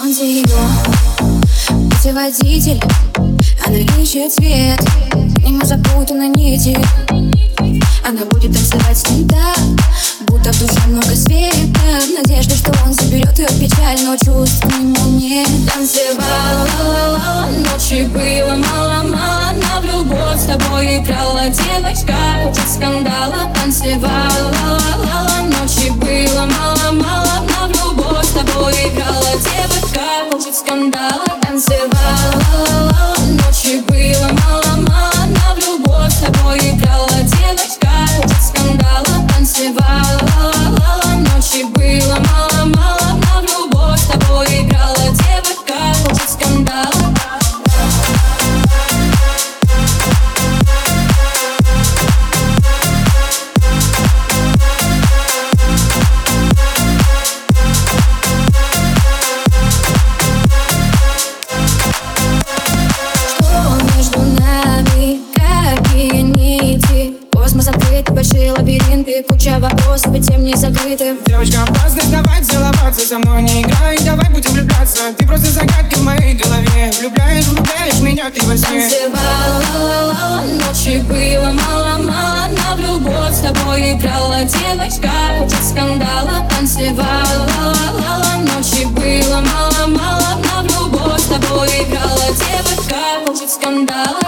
Он ее путеводитель, она ищет свет, ему запутаны нити. Она будет танцевать с ним так, будто в душе много света, в надежде, что он заберет ее печаль, но чувств к нему нет. Танцевала, ла-ла-ла, ночи было мало-мало, она в любовь с тобой играла, девочка хочет скандала. Танцевала, ла-ла-ла, ночи было мало-мало, она в любовь с тобой играла, девочка хочет скандала. Танцевала, ла-ла-ла, ночи было мало-мало, она в любовь с тобой играла, девочка хочет скандала. Танцевала, ла-ла-ла, ночи было мало-мало, она в любовь с тобой играла, девочка хочет скандала. Большие лабиринты, куча вопросов, и тем не закрыты. Девочка, опасность, давай целоваться, со мной не играй, давай будем влюбляться. Ты просто загадка в моей голове, влюбляешь меня ты во сне. Танцевала, ла-ла-ла, ночи было мало-мало, она в любовь с тобой играла, девочка хочет скандала. Танцевала, ла-ла-ла, ночи было мало-мало, она в любовь с тобой играла, девочка хочет скандала.